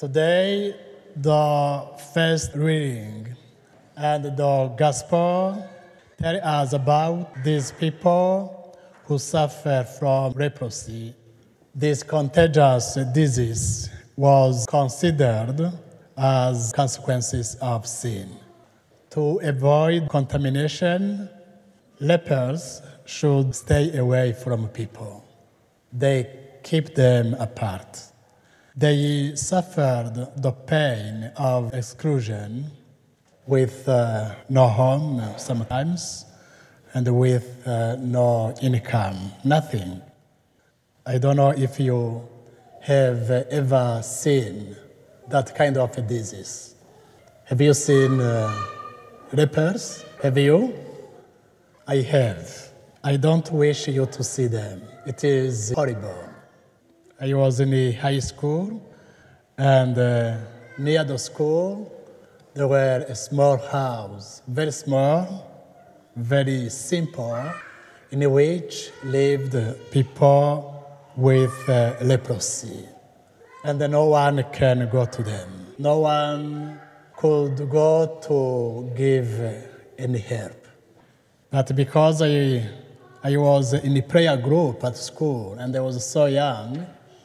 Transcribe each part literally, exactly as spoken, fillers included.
Today, the first reading and the gospel tell us about these people who suffer from leprosy. This contagious disease was considered as consequences of sin. To avoid contamination, lepers should stay away from people. They keep them apart. They suffered the pain of exclusion with uh, no home sometimes and with uh, no income, nothing. I don't know if you have ever seen that kind of a disease. Have you seen uh, lepers? Have you? I have. I don't wish you to see them. It is horrible. I was in the high school, and uh, near the school, there were a small house, very small, very simple, in which lived people with uh, leprosy. And no one can go to them. No one could go to give any help. But because I, I was in the prayer group at school, and I was so young,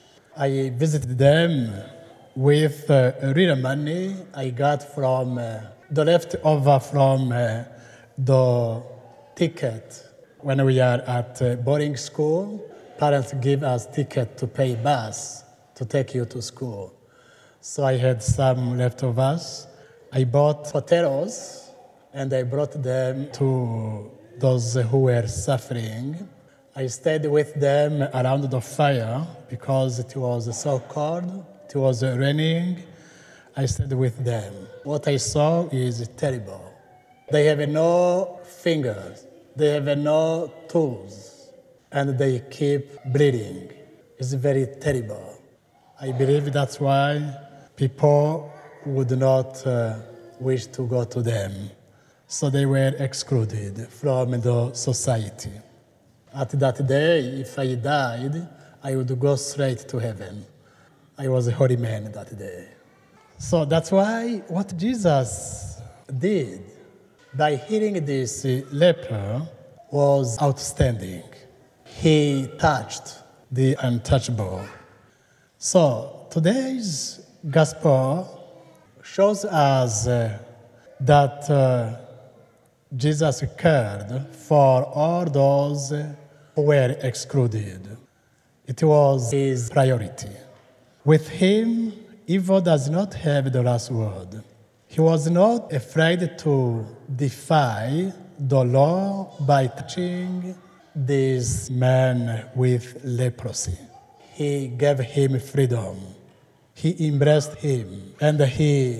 I visited them with uh, real money I got from uh, the leftover from uh, the ticket. When we are at uh, boarding school, parents give us ticket to pay bus to take you to school. So I had some leftovers. I bought potatoes and I brought them to those who were suffering. I stayed with them around the fire because it was so cold, it was raining. I stayed with them. What I saw is terrible. They have no fingers, they have no toes, and they keep bleeding. It's very terrible. I believe that's why people would not uh, wish to go to them. So they were excluded from the society. At that day, if I died, I would go straight to heaven. I was a holy man that day. So that's why what Jesus did by healing this leper was outstanding. He touched the untouchable. So today's gospel shows us uh, that uh, Jesus cared for all those who were excluded. It was his priority. With him, evil does not have the last word. He was not afraid to defy the law by touching this man with leprosy. He gave him freedom. He embraced him, and he,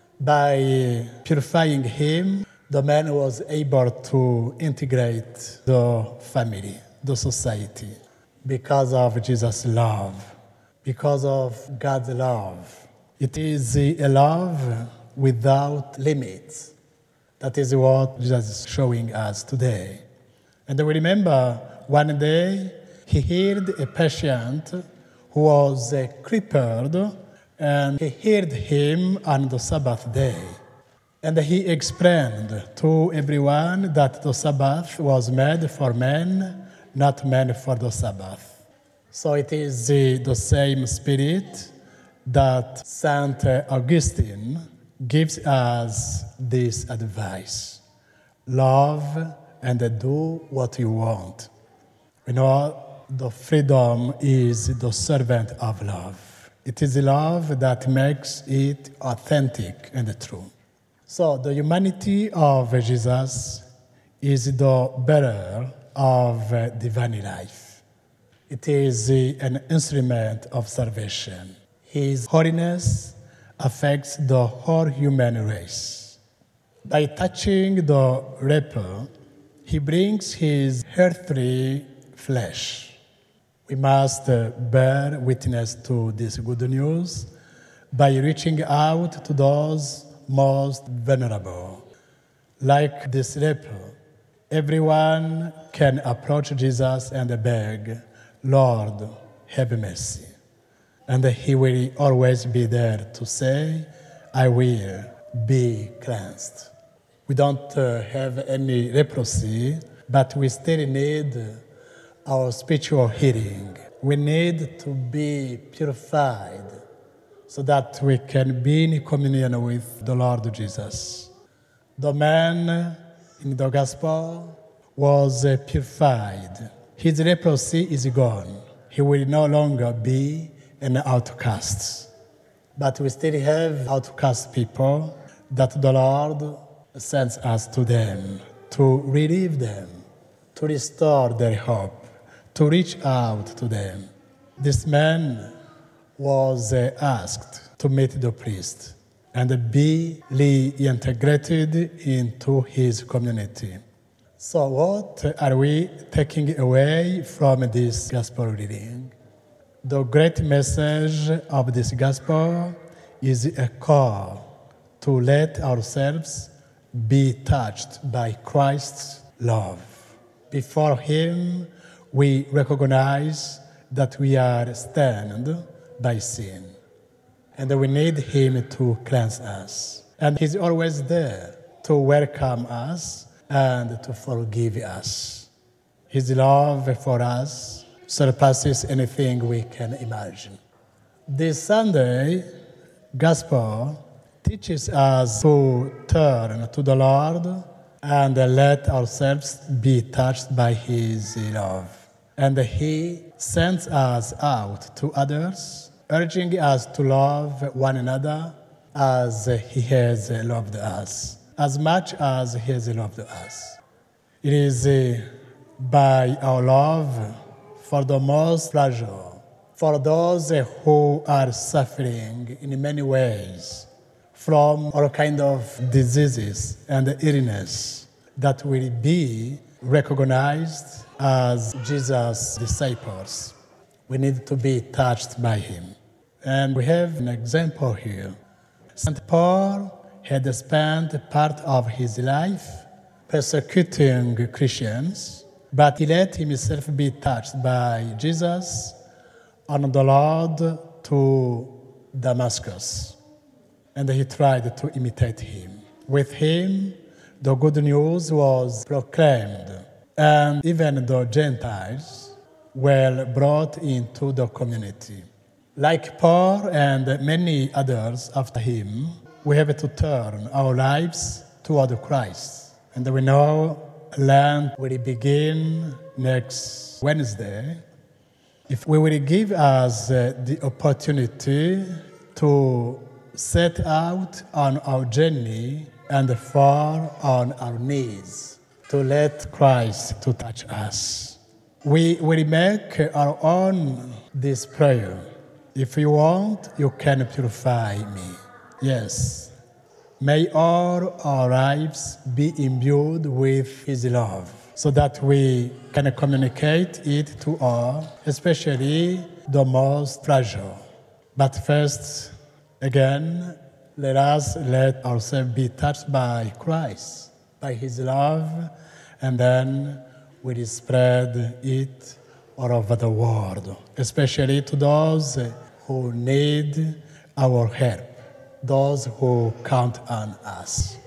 by purifying him, the man was able to integrate the family, the society, because of Jesus' love, because of God's love. It is a love without limits. That is what Jesus is showing us today. And we remember one day he healed a patient who was crippled, and he healed him on the Sabbath day. And he explained to everyone that the Sabbath was made for men, not men for the Sabbath. So it is the, the same spirit that Saint Augustine gives us this advice. Love and do what you want. You know, the freedom is the servant of love. It is love that makes it authentic and true. So the humanity of Jesus is the bearer of divine life. It is an instrument of salvation. His holiness affects the whole human race. By touching the leper, he brings his earthly flesh. We must bear witness to this good news by reaching out to those most vulnerable. Like this leper, everyone can approach Jesus and beg, Lord, have mercy. And he will always be there to say, I will be cleansed. We don't uh, have any leprosy, but we still need our spiritual healing. We need to be purified so that we can be in communion with the Lord Jesus. The man in the gospel was uh, purified. His leprosy is gone. He will no longer be an outcast. But we still have outcast people that the Lord sends us to them to relieve them, to restore their hope, to reach out to them. This man was uh, asked to meet the priest and be reintegrated into his community. So what are we taking away from this gospel reading? The great message of this gospel is a call to let ourselves be touched by Christ's love. Before him, we recognize that we are stained by sin, and we need him to cleanse us. And he's always there to welcome us and to forgive us. His love for us surpasses anything we can imagine. This Sunday, Gospel teaches us to turn to the Lord and let ourselves be touched by his love. And he sends us out to others, urging us to love one another as he has loved us, as much as he has loved us. It is by our love for the most fragile, for those who are suffering in many ways from all kinds of diseases and illness, that will be recognized as Jesus' disciples. We need to be touched by him. And we have an example here. Saint Paul had spent part of his life persecuting Christians, but he let himself be touched by Jesus on the road to Damascus, and he tried to imitate him. With him, the good news was proclaimed, and even the Gentiles were brought into the community. Like Paul and many others after him, we have to turn our lives toward Christ. And we know Lent will begin next Wednesday. If we will give us uh, the opportunity to set out on our journey and fall on our knees to let Christ to touch us. We will make our own this prayer. If you want, you can purify me. Yes. May all our lives be imbued with his love, so that we can communicate it to all, especially the most fragile. But first, again, let us let ourselves be touched by Christ, by his love, and then we will spread it all over the world, especially to those who need our help, those who count on us.